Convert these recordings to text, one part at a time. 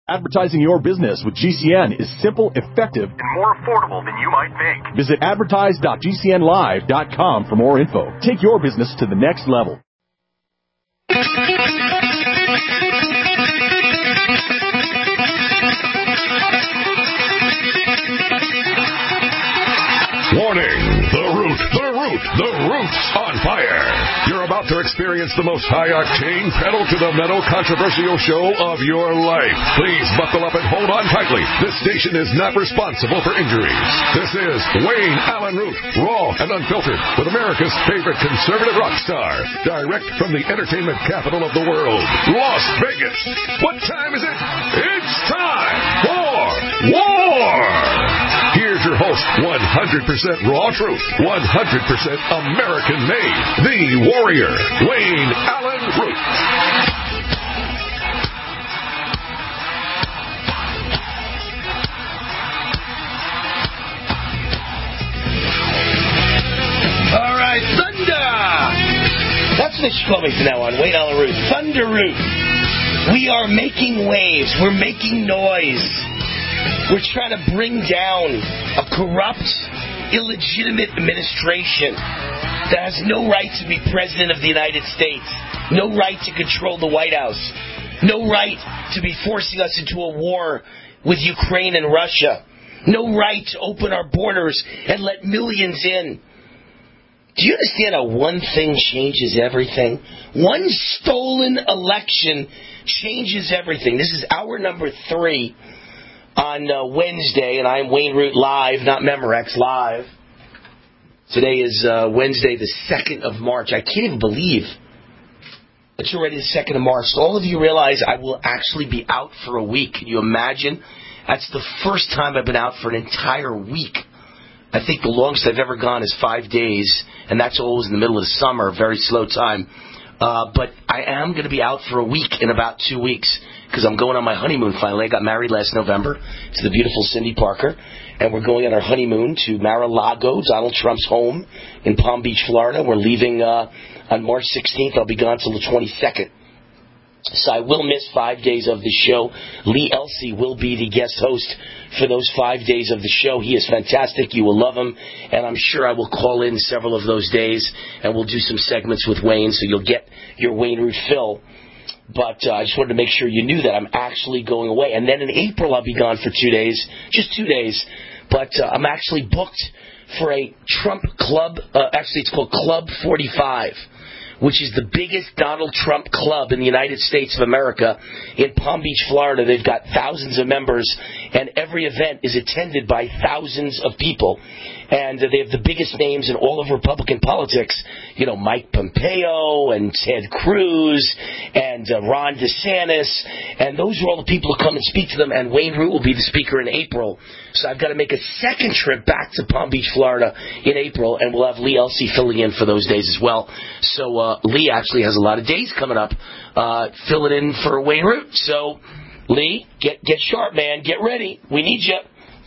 Advertising your business with GCN is simple, effective, and more affordable than you might think. Visit advertise.gcnlive.com for more info. Take your business to the next level. Warning! The root's on fire. You're about to experience the most high-octane, pedal-to-the-metal controversial show of your life. Please buckle up and hold on tightly. This station is not responsible for injuries. This is Wayne Allen Root, raw and unfiltered, with America's favorite conservative rock star, direct from the entertainment capital of the world, Las Vegas. What time is it? It's time for war! Here's your host, 100% raw truth, 100% American-made, the warrior, Wayne Allen Root. All right, Thunder! That's what they should call me from now on, Wayne Allen Root. Thunder Root. We are making waves. We're making noise. We're trying to bring down a corrupt, illegitimate administration that has no right to be president of the United States, no right to control the White House, no right to be forcing us into a war with Ukraine and Russia, no right to open our borders and let millions in. Do you understand how one thing changes everything? One stolen election changes everything. This is hour number 3 on Wednesday, and I'm Wayne Root live, not Memorex, live. Today is Wednesday, the 2nd of March. I can't even believe it's already the 2nd of March. So all of you realize I will actually be out for a week. Can you imagine? That's the first time I've been out for an entire week. I think the longest I've ever gone is 5 days, and that's always in the middle of the summer, a very slow time. But I am going to be out for a week in about 2 weeks because I'm going on my honeymoon finally. I got married last November to the beautiful Cindy Parker, and we're going on our honeymoon to Mar-a-Lago, Donald Trump's home in Palm Beach, Florida. We're leaving on March 16th. I'll be gone till the 22nd. So I will miss 5 days of the show. Lee Elsey will be the guest host for those 5 days of the show. He is fantastic. You will love him. And I'm sure I will call in several of those days, and we'll do some segments with Wayne, so you'll get your Wayne Root fill. But I just wanted to make sure you knew that I'm actually going away. And then in April, I'll be gone for 2 days, just 2 days. But I'm actually booked for a Trump club. Actually, it's called Club 45. Which is the biggest Donald Trump club in the United States of America in Palm Beach, Florida. They've got thousands of members, and every event is attended by thousands of people. And they have the biggest names in all of Republican politics. You know, Mike Pompeo and Ted Cruz and Ron DeSantis. And those are all the people who come and speak to them. And Wayne Root will be the speaker in April. So I've got to make a second trip back to Palm Beach, Florida in April. And we'll have Lee Elsey filling in for those days as well. So Lee actually has a lot of days coming up filling in for Wayne Root. So, Lee, get sharp, man. Get ready. We need you.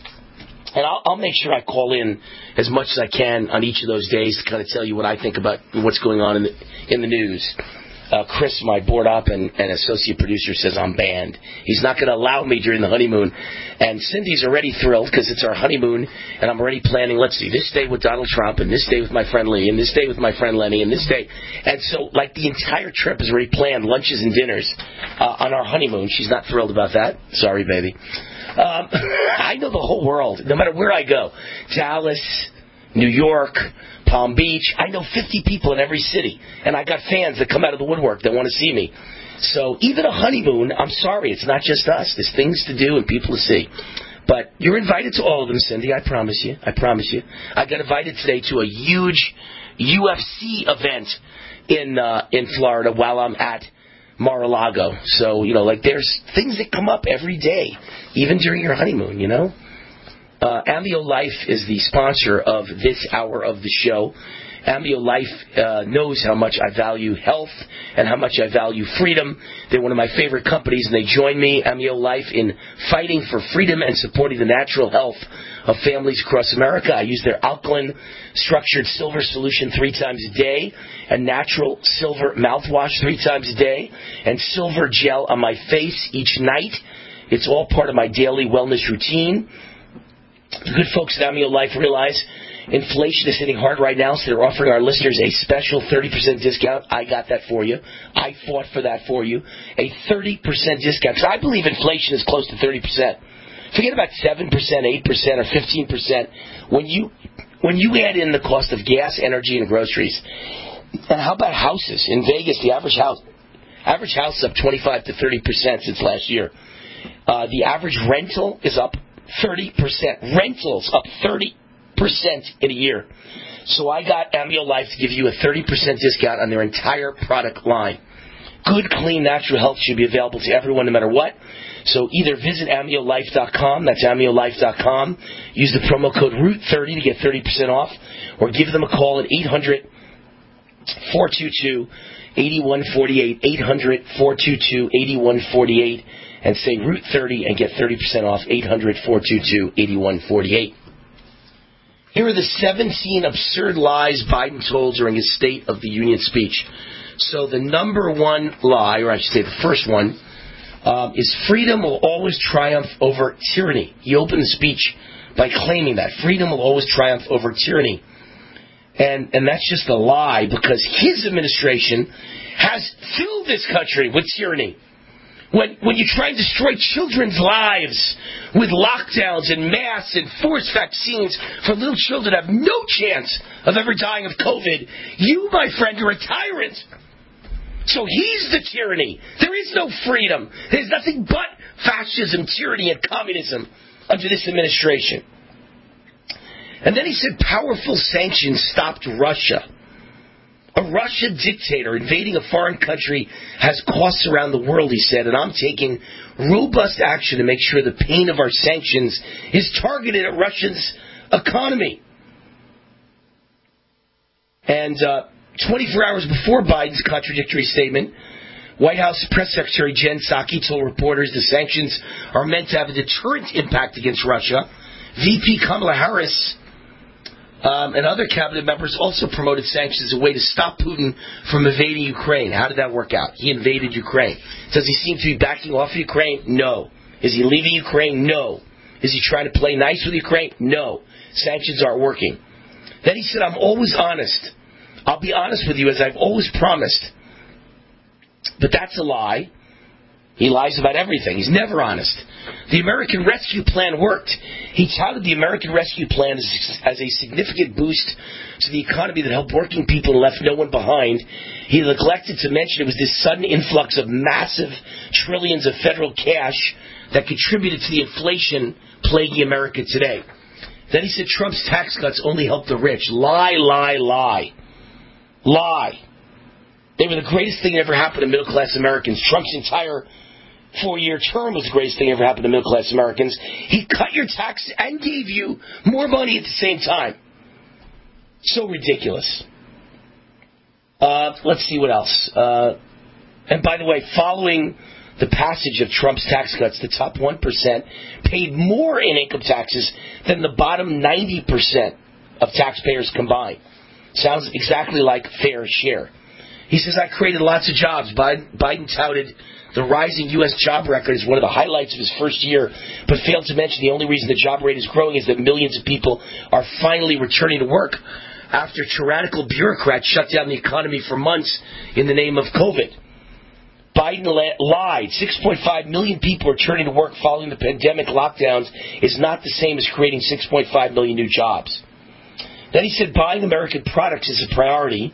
And I'll make sure I call in as much as I can on each of those days to kind of tell you what I think about what's going on in the news. Chris, my board op and associate producer, says I'm banned. He's not going to allow me during the honeymoon. And Cindy's already thrilled because it's our honeymoon, and I'm already planning, let's see, this day with Donald Trump, and this day with my friend Lee, and this day with my friend Lenny, and this day. And so, like, the entire trip is already planned, lunches and dinners on our honeymoon. She's not thrilled about that. Sorry, baby. I know the whole world, no matter where I go. Dallas, New York, Palm Beach. I know 50 people in every city. And I got fans that come out of the woodwork that want to see me. So even a honeymoon, I'm sorry, it's not just us. There's things to do and people to see. But you're invited to all of them, Cindy. I promise you. I promise you. I got invited today to a huge UFC event in Florida while I'm at Mar-a-Lago. So, you know, like there's things that come up every day, even during your honeymoon, you know. Amio Life is the sponsor of this hour of the show. Amio Life knows how much I value health and how much I value freedom. They're one of my favorite companies, and they join me, Amio Life, in fighting for freedom and supporting the natural health of families across America. I use their alkaline structured silver solution 3 times a day, and natural silver mouthwash 3 times a day, and silver gel on my face each night. It's all part of my daily wellness routine. The good folks at Amio Life realize inflation is hitting hard right now, so they're offering our listeners a special 30% discount. I got that for you. I fought for that for you. A 30% discount. Because I believe inflation is close to 30%. Forget about 7%, 8%, or 15%. When you add in the cost of gas, energy, and groceries, and how about houses? In Vegas, the average house is up 25 to 30% since last year. The average rental is up 30%. Rentals up 30% in a year. So I got Amio Life to give you a 30% discount on their entire product line. Good, clean, natural health should be available to everyone no matter what. So either visit AmioLife.com, that's AmioLife.com, use the promo code ROOT30 to get 30% off, or give them a call at 800-422-8148, 800-422-8148, and say Root30 and get 30% off, 800-422-8148. Here are the 17 absurd lies Biden told during his State of the Union speech. So the number one lie, or I should say the first one, is freedom will always triumph over tyranny. He opened the speech by claiming that. Freedom will always triumph over tyranny. And that's just a lie, because his administration has filled this country with tyranny. When you try and destroy children's lives with lockdowns and masks and forced vaccines for little children who have no chance of ever dying of COVID, you, my friend, are a tyrant. So he's the tyranny. There is no freedom. There's nothing but fascism, tyranny, and communism under this administration. And then he said powerful sanctions stopped Russia. A Russian dictator invading a foreign country has costs around the world, he said, and I'm taking robust action to make sure the pain of our sanctions is targeted at Russia's economy. And 24 hours before Biden's contradictory statement, White House Press Secretary Jen Psaki told reporters the sanctions are meant to have a deterrent impact against Russia. VP Kamala Harris and other cabinet members also promoted sanctions as a way to stop Putin from invading Ukraine. How did that work out? He invaded Ukraine. Does he seem to be backing off of Ukraine? No. Is he leaving Ukraine? No. Is he trying to play nice with Ukraine? No. Sanctions aren't working. Then he said, I'm always honest. I'll be honest with you as I've always promised. But that's a lie. He lies about everything. He's never honest. The American Rescue Plan worked. He touted the American Rescue Plan as a significant boost to the economy that helped working people and left no one behind. He neglected to mention it was this sudden influx of massive trillions of federal cash that contributed to the inflation plaguing America today. Then he said Trump's tax cuts only helped the rich. Lie, lie, lie. Lie. They were the greatest thing that ever happened to middle-class Americans. Trump's entire 4-year term was the greatest thing that ever happened to middle-class Americans. He cut your taxes and gave you more money at the same time. So ridiculous. Let's see what else. And by the way, following the passage of Trump's tax cuts, the top 1% paid more in income taxes than the bottom 90% of taxpayers combined. Sounds exactly like fair share. He says, I created lots of jobs. Biden touted the rising U.S. job record as one of the highlights of his first year, but failed to mention the only reason the job rate is growing is that millions of people are finally returning to work after tyrannical bureaucrats shut down the economy for months in the name of COVID. Biden lied. 6.5 million people returning to work following the pandemic lockdowns is not the same as creating 6.5 million new jobs. Then he said buying American products is a priority.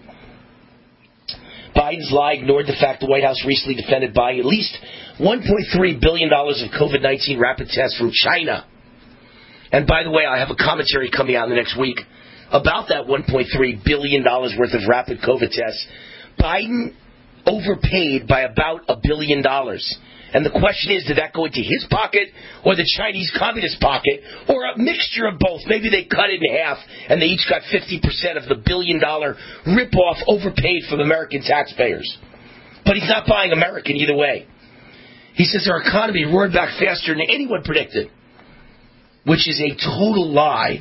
Biden's lie ignored the fact the White House recently defended buying at least $1.3 billion of COVID-19 rapid tests from China. And by the way, I have a commentary coming out in the next week about that $1.3 billion worth of rapid COVID tests. Biden overpaid by about $1 billion. And the question is, did that go into his pocket or the Chinese Communist pocket or a mixture of both? Maybe they cut it in half and they each got 50% of the $1 billion rip-off overpaid from American taxpayers. But he's not buying American either way. He says our economy roared back faster than anyone predicted, which is a total lie,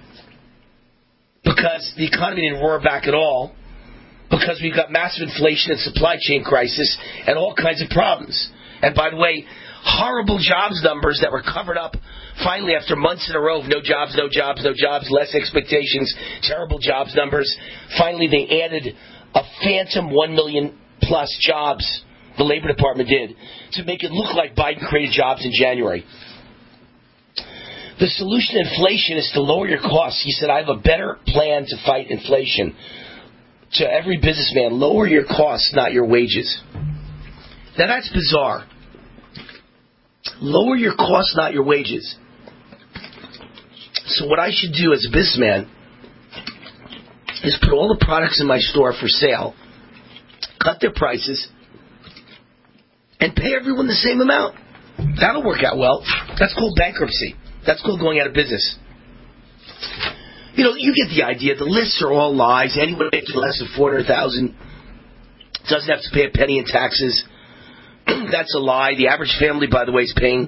because the economy didn't roar back at all, because we've got massive inflation and supply chain crisis and all kinds of problems. And by the way, horrible jobs numbers that were covered up finally after months in a row of no jobs, less expectations, terrible jobs numbers. Finally, they added a phantom 1 million plus jobs, the Labor Department did, to make it look like Biden created jobs in January. The solution to inflation is to lower your costs. He said, I have a better plan to fight inflation. To every businessman, lower your costs, not your wages. Now that's bizarre. Lower your costs, not your wages. So what I should do as a businessman is put all the products in my store for sale, cut their prices, and pay everyone the same amount. That'll work out well. That's called bankruptcy. That's called going out of business. You know, you get the idea. The lists are all lies. Anyone making less than $400,000 doesn't have to pay a penny in taxes. That's a lie. The average family, by the way, is paying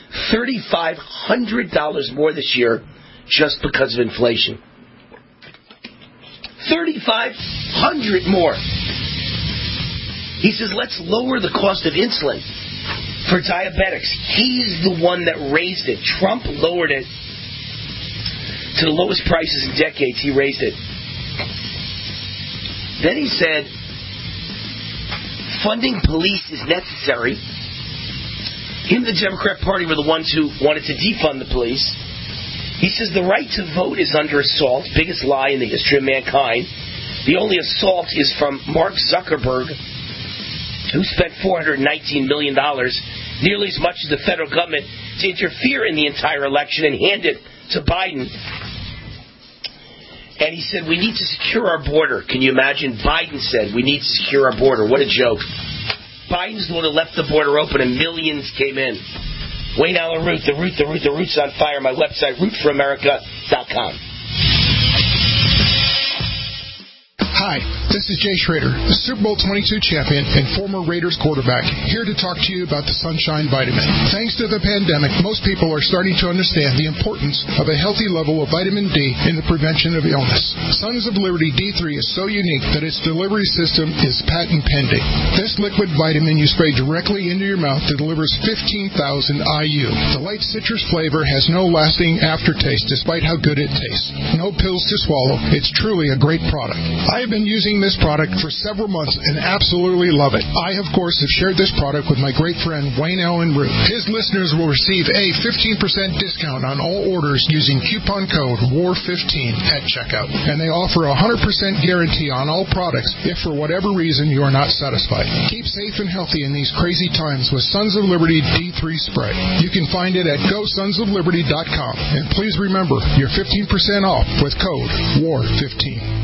$3,500 more this year just because of inflation. $3,500 more. He says, let's lower the cost of insulin for diabetics. He's the one that raised it. Trump lowered it to the lowest prices in decades. He raised it. Then he said, funding police is necessary. Him and the Democrat Party were the ones who wanted to defund the police. He says the right to vote is under assault. Biggest lie in the history of mankind. The only assault is from Mark Zuckerberg, who spent $419 million, nearly as much as the federal government, to interfere in the entire election and hand it to Biden. And he said, we need to secure our border. Can you imagine? Biden said, we need to secure our border. What a joke. Biden's the one who left the border open and millions came in. Wayne Allen Root, the Root's on fire. My website, rootforamerica.com. Hi, this is Jay Schrader, the Super Bowl 22 champion and former Raiders quarterback, here to talk to you about the Sunshine Vitamin. Thanks to the pandemic, most people are starting to understand the importance of a healthy level of vitamin D in the prevention of illness. Sons of Liberty D3 is so unique that its delivery system is patent pending. This liquid vitamin you spray directly into your mouth that delivers 15,000 IU. The light citrus flavor has no lasting aftertaste despite how good it tastes. No pills to swallow. It's truly a great product. I have been using this product for several months and absolutely love it. I, of course, have shared this product with my great friend Wayne Allen Root. His listeners will receive a 15% discount on all orders using coupon code WAR15 at checkout. And they offer a 100% guarantee on all products if for whatever reason you are not satisfied. Keep safe and healthy in these crazy times with Sons of Liberty D3 Spray. You can find it at GoSonsOfLiberty.com. And please remember, you're 15% off with code WAR15.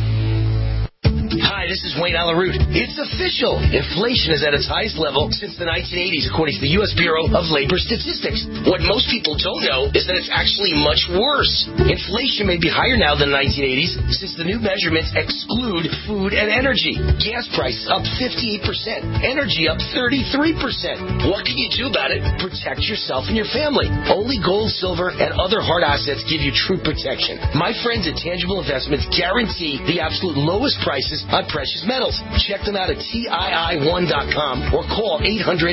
Hi, this is Wayne Allen Root. It's official. Inflation is at its highest level since the 1980s, according to the U.S. Bureau of Labor Statistics. What most people don't know is that it's actually much worse. Inflation may be higher now than the 1980s since the new measurements exclude food and energy. Gas prices up 58%. Energy up 33%. What can you do about it? Protect yourself and your family. Only gold, silver, and other hard assets give you true protection. My friends at Tangible Investments guarantee the absolute lowest prices on precious metals. Check them out at TII1.com or call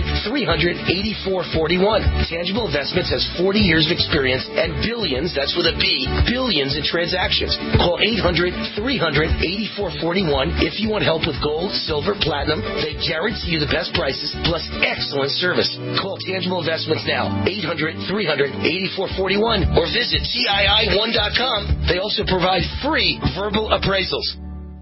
800-300-8441. Tangible Investments has 40 years of experience and billions, that's with a B, billions in transactions. Call 800-300-8441 if you want help with gold, silver, platinum. They guarantee you the best prices plus excellent service. Call Tangible Investments now, 800-300-8441 or visit TII1.com. They also provide free verbal appraisals.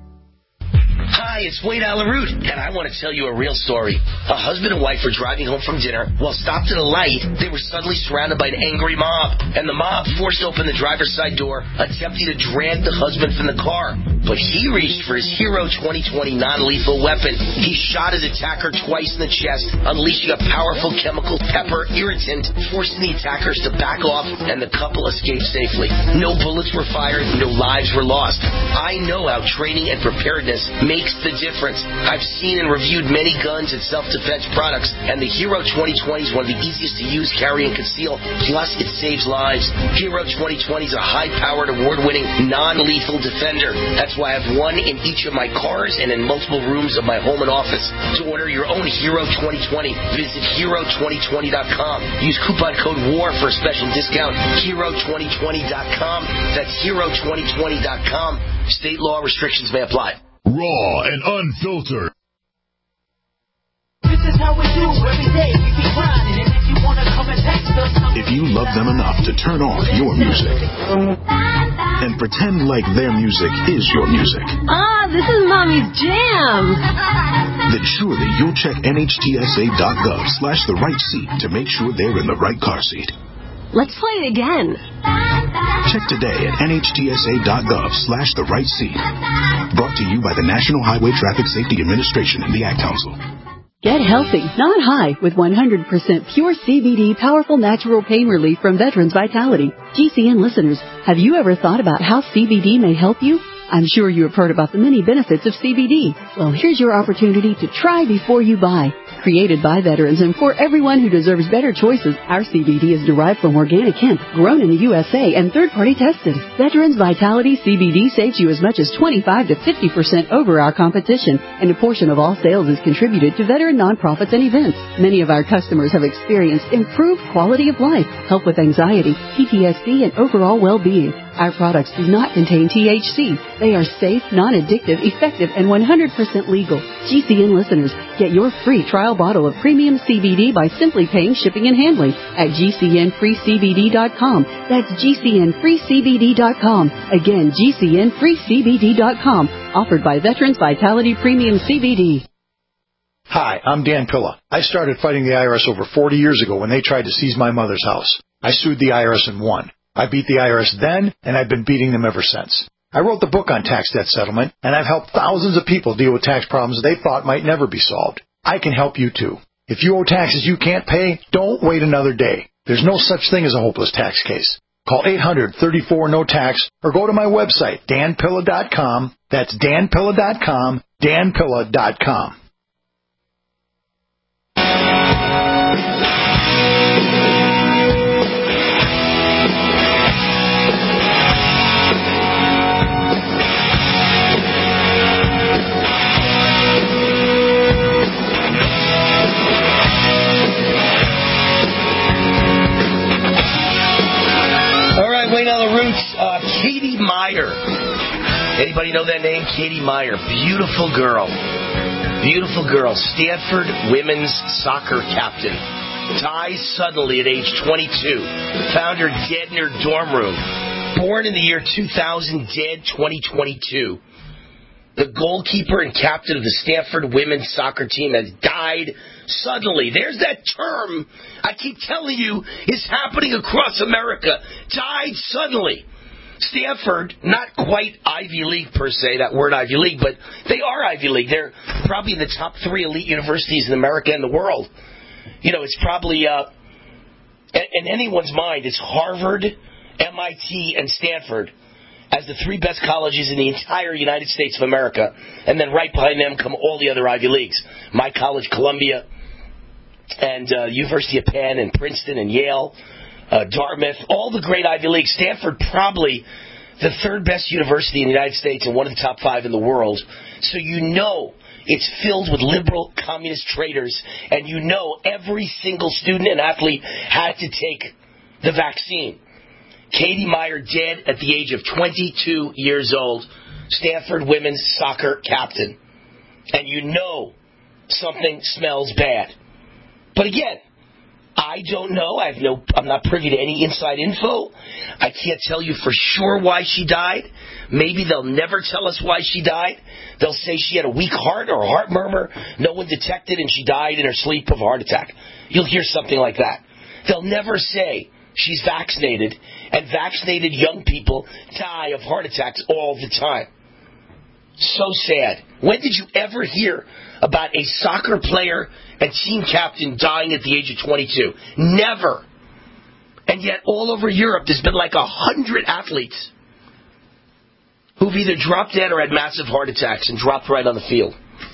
Hi, it's Wayne Allen Root, and I want to tell you a real story. A husband and wife were driving home from dinner. While stopped at a light, they were suddenly surrounded by an angry mob, and the mob forced open the driver's side door, attempting to drag the husband from the car. But he reached for his Hero 2020 non-lethal weapon. He shot his attacker twice in the chest, unleashing a powerful chemical pepper irritant, forcing the attackers to back off, and the couple escaped safely. No bullets were fired, no lives were lost. I know how training and preparedness makes the the difference. I've seen and reviewed many guns and self-defense products, and the Hero 2020 is one of the easiest to use, carry, and conceal. Plus, it saves lives. Hero 2020 is a high-powered, award-winning, non-lethal defender. That's why I have one in each of my cars and in multiple rooms of my home and office. To order your own Hero 2020, visit Hero2020.com. Use coupon code WAR for a special discount. Hero2020.com. That's Hero2020.com. State law restrictions may apply. Raw and unfiltered. This is how we do every day. We be grinding, and if you wanna come and text us, If you love them enough to turn off your music and pretend like their music is your music, this is Mommy's jam. then surely you'll check NHTSA.gov/the-right-seat to make sure they're in the right car seat. Let's play it again. Check today at NHTSA.gov/the-right-seat. Brought to you by the National Highway Traffic Safety Administration and the Ad Council. Get healthy, not high, with 100% pure CBD powerful natural pain relief from Veterans Vitality. GCN listeners, have you ever thought about how CBD may help you? I'm sure you have heard about the many benefits of CBD. Well, here's your opportunity to try before you buy. Created by veterans and for everyone who deserves better choices, our CBD is derived from organic hemp, grown in the USA, and third-party tested. Veterans Vitality CBD saves you as much as 25 to 50% over our competition, and a portion of all sales is contributed to veteran nonprofits and events. Many of our customers have experienced improved quality of life, help with anxiety, PTSD, and overall well-being. Our products do not contain THC. They are safe, non-addictive, effective, and 100% legal. GCN listeners, get your free trial bottle of premium CBD by simply paying shipping and handling at GCNFreeCBD.com. That's GCNFreeCBD.com. Again, GCNFreeCBD.com. Offered by Veterans Vitality Premium CBD. Hi, I'm Dan Pilla. I started fighting the IRS over 40 years ago when they tried to seize my mother's house. I sued the IRS and won. I beat the IRS then, and I've been beating them ever since. I wrote the book on tax debt settlement, and I've helped thousands of people deal with tax problems they thought might never be solved. I can help you too. If you owe taxes you can't pay, don't wait another day. There's no such thing as a hopeless tax case. Call 800-34-NO-TAX or go to my website, danpilla.com. That's danpilla.com, danpilla.com. Wayne on the Roots, Katie Meyer. Anybody know that name? Katie Meyer. Beautiful girl. Beautiful girl. Stanford women's soccer captain. Dies suddenly at age 22. Found her dead in her dorm room. Born in the year 2000, dead 2022. The goalkeeper and captain of the Stanford women's soccer team has died suddenly. There's that term I keep telling you is happening across America. Died suddenly. Stanford, not quite Ivy League per se, that word Ivy League, but they are Ivy League. They're probably in the top 3 elite universities in America and the world. You know, it's probably, in anyone's mind, it's Harvard, MIT, and Stanford as the 3 best colleges in the entire United States of America. And then right behind them come all the other Ivy Leagues. My college, Columbia, and University of Penn, and Princeton, and Yale, Dartmouth, all the great Ivy Leagues. Stanford, probably the 3rd best university in the United States and one of the top 5 in the world. So you know it's filled with liberal communist traitors, and you know every single student and athlete had to take the vaccine. Katie Meyer dead at the age of 22 years old, Stanford women's soccer captain. And you know something smells bad. But again, I don't know. I'm not privy to any inside info. I can't tell you for sure why she died. Maybe they'll never tell us why she died. They'll say she had a weak heart or a heart murmur. No one detected and she died in her sleep of a heart attack. You'll hear something like that. They'll never say she's vaccinated, and vaccinated young people die of heart attacks all the time. So sad. When did you ever hear about a soccer player and team captain dying at the age of 22? Never. And yet all over Europe there's been like 100 athletes who who've either dropped dead or had massive heart attacks and dropped right on the field.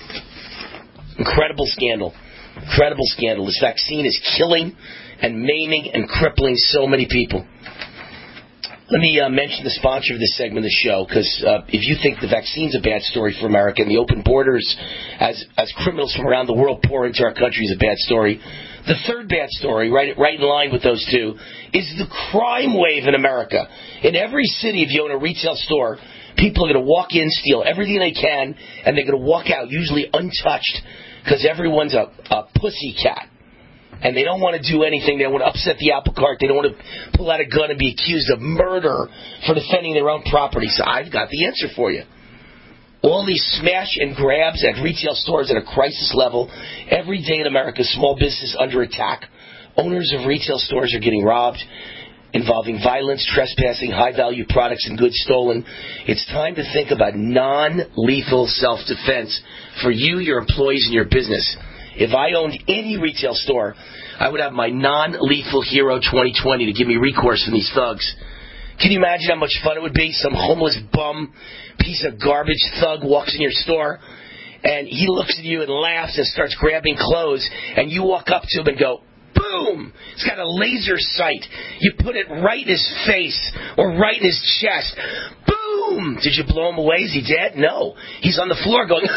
Incredible scandal. Incredible scandal. This vaccine is killing and maiming and crippling so many people. Let me mention the sponsor of this segment of the show, because if you think the vaccine's a bad story for America and the open borders as criminals from around the world pour into our country is a bad story, the third bad story, right in line with those two, is the crime wave in America. In every city, if you own a retail store, people are going to walk in, steal everything they can, and they're going to walk out, usually untouched, because everyone's a pussy cat. And they don't want to do anything. They don't want to upset the apple cart. They don't want to pull out a gun and be accused of murder for defending their own property. So I've got the answer for you. All these smash and grabs at retail stores at a crisis level. Every day in America, small business under attack. Owners of retail stores are getting robbed, involving violence, trespassing, high-value products, and goods stolen. It's time to think about non-lethal self-defense for you, your employees, and your business. If I owned any retail store, I would have my non-lethal Hero 2020 to give me recourse from these thugs. Can you imagine how much fun it would be? Some homeless bum, piece of garbage thug walks in your store, and he looks at you and laughs and starts grabbing clothes, and you walk up to him and go, boom! It's got a laser sight. You put it right in his face or right in his chest. Boom! Did you blow him away? Is he dead? No. He's on the floor going,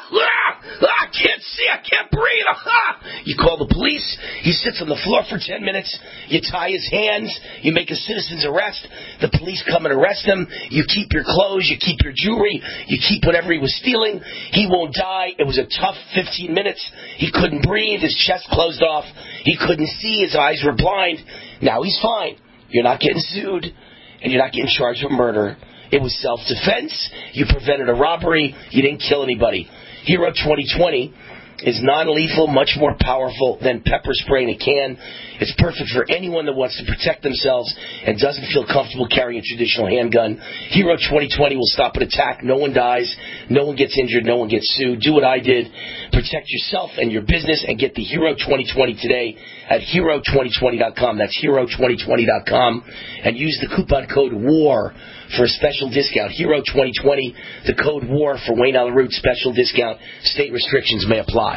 I can't see, I can't breathe. You call the police. He sits on the floor for 10 minutes. You tie his hands. You make a citizen's arrest. The police come and arrest him. You keep your clothes. You keep your jewelry. You keep whatever he was stealing. He won't die. It was a tough 15 minutes. He couldn't breathe. His chest closed off. He couldn't see. His eyes were blind. Now he's fine. You're not getting sued, and you're not getting charged with murder. It was self-defense. You prevented a robbery. You didn't kill anybody. Hero 2020 is non-lethal, much more powerful than pepper spray in a can. It's perfect for anyone that wants to protect themselves and doesn't feel comfortable carrying a traditional handgun. Hero 2020 will stop an attack. No one dies. No one gets injured. No one gets sued. Do what I did. Protect yourself and your business and get the Hero 2020 today at Hero2020.com. That's Hero2020.com. And use the coupon code WAR for a special discount. Hero 2020, the code WAR for Wayne Allyn Root, special discount. State restrictions may apply.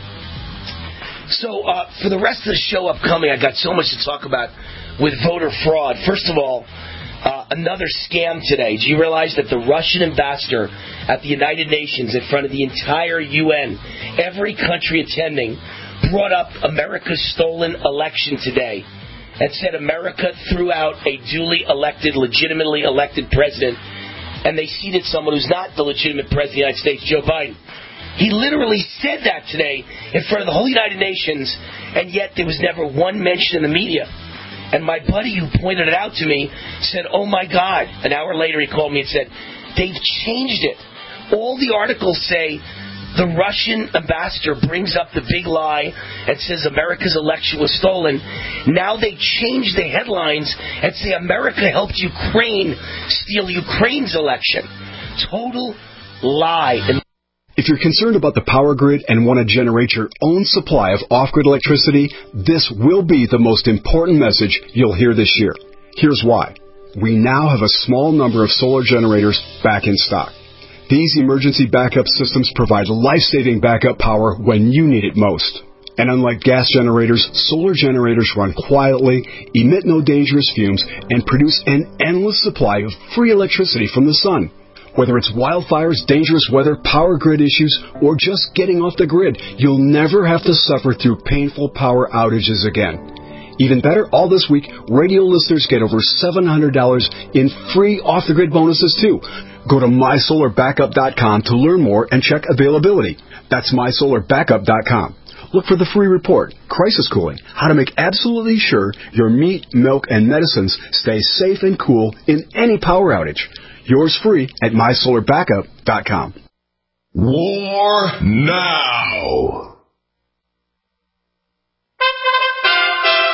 So, for the rest of the show upcoming, I got so much to talk about with voter fraud. First of all, another scam today. Do you realize that the Russian ambassador at the United Nations in front of the entire UN, every country attending, brought up America's stolen election today and said America threw out a duly elected, legitimately elected president, and they seated someone who's not the legitimate president of the United States, Joe Biden. He literally said that today in front of the whole United Nations, and yet there was never one mention in the media. And my buddy who pointed it out to me said, oh my God. An hour later he called me and said, they've changed it. All the articles say the Russian ambassador brings up the big lie and says America's election was stolen. Now they change the headlines and say America helped Ukraine steal Ukraine's election. Total lie. If you're concerned about the power grid and want to generate your own supply of off-grid electricity, this will be the most important message you'll hear this year. Here's why. We now have a small number of solar generators back in stock. These emergency backup systems provide life-saving backup power when you need it most. And unlike gas generators, solar generators run quietly, emit no dangerous fumes, and produce an endless supply of free electricity from the sun. Whether it's wildfires, dangerous weather, power grid issues, or just getting off the grid, you'll never have to suffer through painful power outages again. Even better, all this week, radio listeners get over $700 in free off-the-grid bonuses, too. Go to MySolarBackup.com to learn more and check availability. That's MySolarBackup.com. Look for the free report, Crisis Cooling, how to make absolutely sure your meat, milk, and medicines stay safe and cool in any power outage. Yours free at MySolarBackup.com. War now.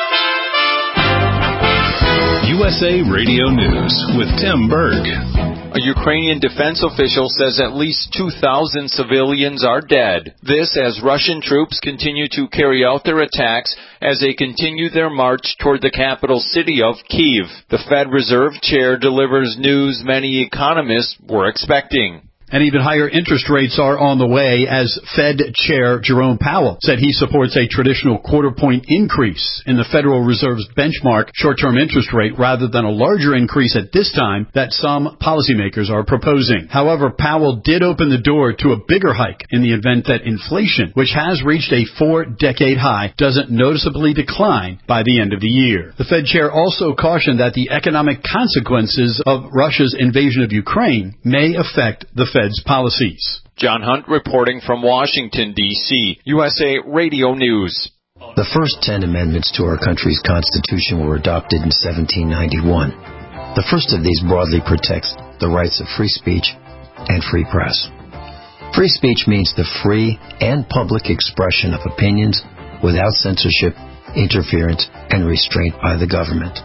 USA Radio News with Tim Berg. A Ukrainian defense official says at least 2,000 civilians are dead. This as Russian troops continue to carry out their attacks as they continue their march toward the capital city of Kyiv. The Fed Reserve Chair delivers news many economists were expecting. And even higher interest rates are on the way, as Fed Chair Jerome Powell said he supports a traditional quarter-point increase in the Federal Reserve's benchmark short-term interest rate rather than a larger increase at this time that some policymakers are proposing. However, Powell did open the door to a bigger hike in the event that inflation, which has reached a 4-decade high, doesn't noticeably decline by the end of the year. The Fed Chair also cautioned that the economic consequences of Russia's invasion of Ukraine may affect the Fed's policies. John Hunt reporting from Washington, D.C., USA Radio News. The first 10 amendments to our country's Constitution were adopted in 1791. The first of these broadly protects the rights of free speech and free press. Free speech means the free and public expression of opinions without censorship, interference, and restraint by the government.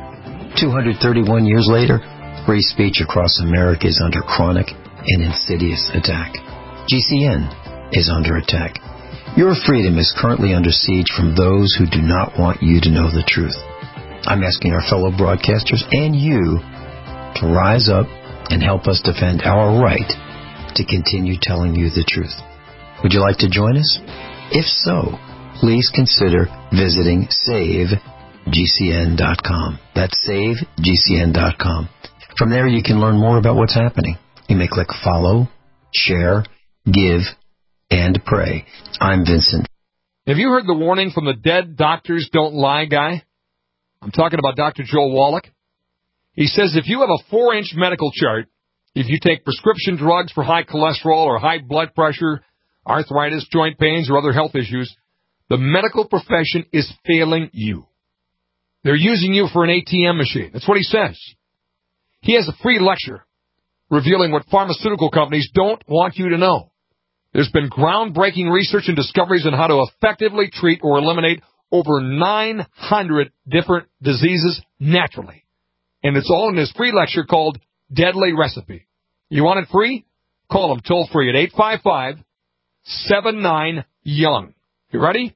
231 years later, free speech across America is under chronic and insidious attack. GCN is under attack. Your freedom is currently under siege from those who do not want you to know the truth. I'm asking our fellow broadcasters and you to rise up and help us defend our right to continue telling you the truth. Would you like to join us? If so, please consider visiting SaveGCN.com. That's SaveGCN.com. From there you can learn more about what's happening. You may click follow, share, give, and pray. I'm Vincent. Have you heard the warning from the Dead Doctors Don't Lie guy? I'm talking about Dr. Joel Wallach. He says if you have a 4-inch medical chart, if you take prescription drugs for high cholesterol or high blood pressure, arthritis, joint pains, or other health issues, the medical profession is failing you. They're using you for an ATM machine. That's what he says. He has a free lecture revealing what pharmaceutical companies don't want you to know. There's been groundbreaking research and discoveries on how to effectively treat or eliminate over 900 different diseases naturally. And it's all in this free lecture called Deadly Recipe. You want it free? Call him toll-free at 855-79-YOUNG. You ready?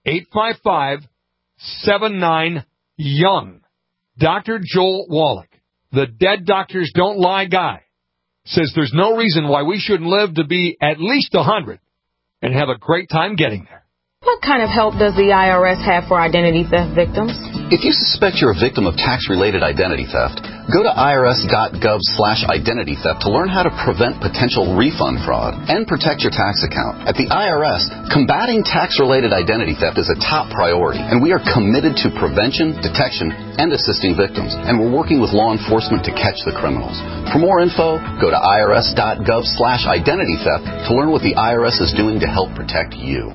855-79-YOUNG. Dr. Joel Wallach, the Dead Doctors Don't Lie guy, says there's no reason why we shouldn't live to be at least 100 and have a great time getting there. What kind of help does the IRS have for identity theft victims? If you suspect you're a victim of tax-related identity theft, go to irs.gov/identity theft to learn how to prevent potential refund fraud and protect your tax account. At the IRS, combating tax-related identity theft is a top priority, and we are committed to prevention, detection, and assisting victims. And we're working with law enforcement to catch the criminals. For more info, go to irs.gov/identity theft to learn what the IRS is doing to help protect you.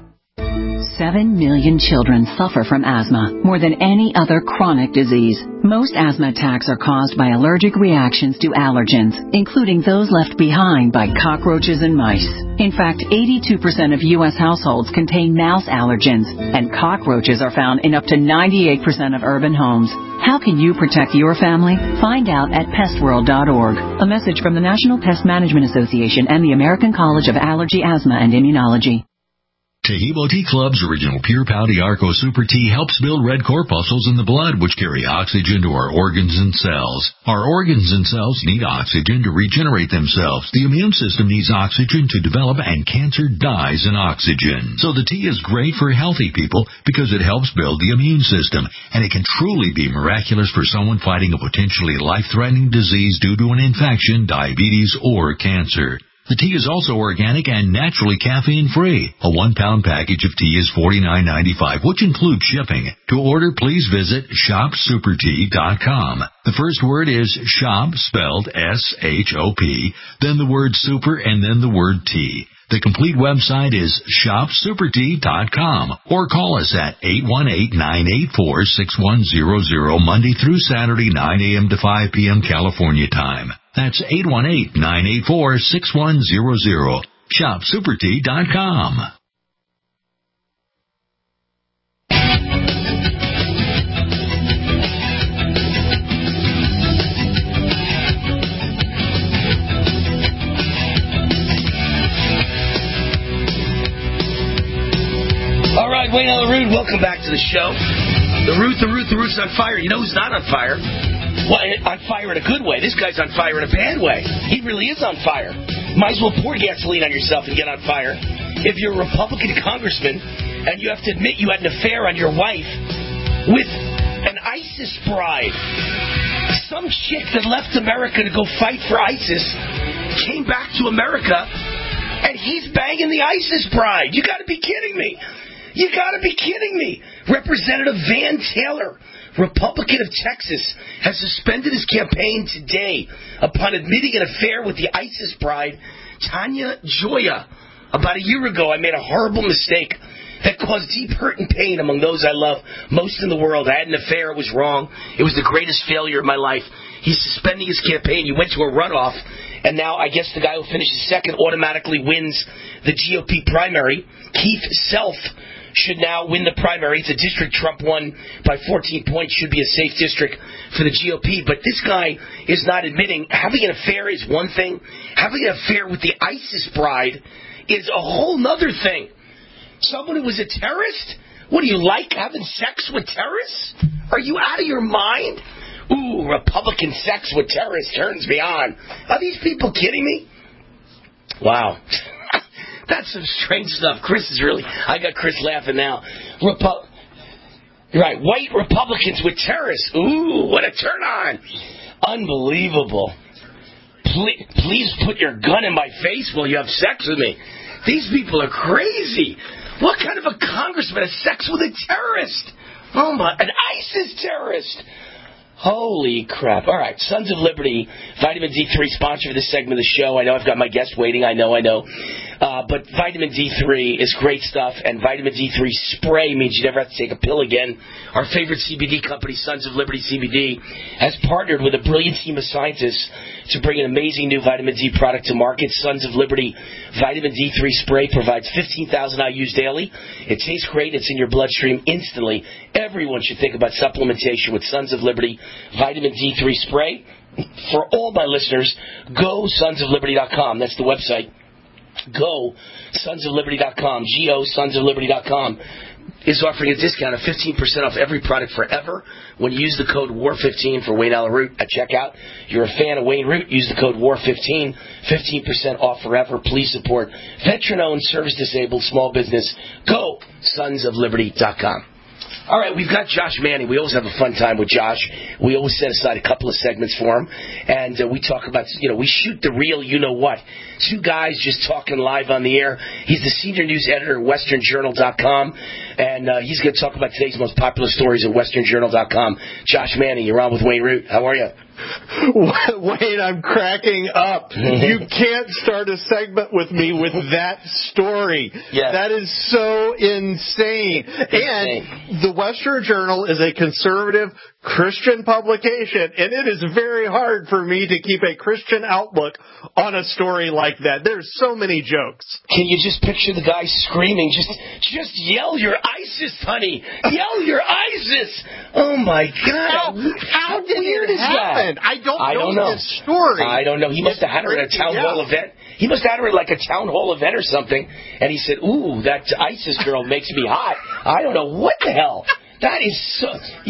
7 million children suffer from asthma, more than any other chronic disease. Most asthma attacks are caused by allergic reactions to allergens, including those left behind by cockroaches and mice. In fact, 82% of U.S. households contain mouse allergens, and cockroaches are found in up to 98% of urban homes. How can you protect your family? Find out at pestworld.org. A message from the National Pest Management Association and the American College of Allergy, Asthma, and Immunology. Taheebo Tea Club's original Pure Pouty Arco Super Tea helps build red corpuscles in the blood, which carry oxygen to our organs and cells. Our organs and cells need oxygen to regenerate themselves. The immune system needs oxygen to develop, and cancer dies in oxygen. So the tea is great for healthy people because it helps build the immune system, and it can truly be miraculous for someone fighting a potentially life-threatening disease due to an infection, diabetes, or cancer. The tea is also organic and naturally caffeine-free. A 1-pound package of tea is $49.95, which includes shipping. To order, please visit shopsupertea.com. The first word is shop, spelled S-H-O-P, then the word super, and then the word tea. The complete website is shopsupertea.com, or call us at 818-984-6100, Monday through Saturday, 9 a.m. to 5 p.m. California time. That's 818-984-6100. ShopSuperTea.com. welcome back to the show. The Root's on fire. You know who's not on fire? Well, on fire in a good way. This guy's on fire in a bad way. He really is on fire. Might as well pour gasoline on yourself and get on fire. If you're a Republican congressman and you have to admit you had an affair on your wife with an ISIS bride, some chick that left America to go fight for ISIS came back to America and he's banging the ISIS bride. You got to be kidding me. You got to be kidding me. Representative Van Taylor, Republican of Texas, has suspended his campaign today upon admitting an affair with the ISIS bride, Tanya Joya. About a year ago, I made a horrible mistake that caused deep hurt and pain among those I love most in the world. I had an affair. It was wrong. It was the greatest failure of my life. He's suspending his campaign. He went to a runoff, and now I guess the guy who finishes second automatically wins the GOP primary. Keith Self should now win the primary. It's a district Trump won by 14 points. Should be a safe district for the GOP. But this guy is not admitting having an affair is one thing. Having an affair with the ISIS bride is a whole nother thing. Someone who was a terrorist? What do you like, having sex with terrorists? Are you out of your mind? Ooh, Republican sex with terrorists turns me on. Are these people kidding me? Wow. That's some strange stuff. Chris is really... I got Chris laughing now. You're right. White Republicans with terrorists. Ooh, what a turn on. Unbelievable. Please put your gun in my face while you have sex with me. These people are crazy. What kind of a congressman has sex with a terrorist? Oh, my... An ISIS terrorist. Holy crap. All right. Sons of Liberty, Vitamin D3 sponsor for this segment of the show. I know I've got my guest waiting. I know. But Vitamin D3 is great stuff, and Vitamin D3 spray means you never have to take a pill again. Our favorite CBD company, Sons of Liberty CBD, has partnered with a brilliant team of scientists to bring an amazing new Vitamin D product to market. Sons of Liberty Vitamin D3 spray provides 15,000 IUs daily. It tastes great. It's in your bloodstream instantly. Everyone should think about supplementation with Sons of Liberty Vitamin D3 spray. For all my listeners, go sonsofliberty.com. That's the website. Go sonsofliberty.com. Go sonsofliberty.com is offering a discount of 15% off every product forever when you use the code WAR15 for Wayne Allyn Root at checkout. You're a fan of Wayne Root, use the code WAR15, 15% off forever. Please support veteran-owned, service-disabled small business. Go sonsofliberty.com. All right, we've got Josh Manning. We always have a fun time with Josh. We always set aside a couple of segments for him. And we talk about, we shoot the real you-know-what. Two guys just talking live on the air. He's the senior news editor at westernjournal.com. And he's going to talk about today's most popular stories at westernjournal.com. Josh Manning, you're on with Wayne Root. How are you? Wayne, I'm cracking up. You can't start a segment with me with that story. Yes. That is so insane. And the Western Journal is a conservative Christian publication, and it is very hard for me to keep a Christian outlook on a story like that. There's so many jokes. Can you just picture the guy screaming, just yell your ISIS, honey. Yell your ISIS. Oh, my God. How did it happen? I don't know this story. I don't know. He must have had her at a town hall event. He must have had her at like a town hall event or something, and he said, ooh, that ISIS girl makes me hot. I don't know what the hell. That is so...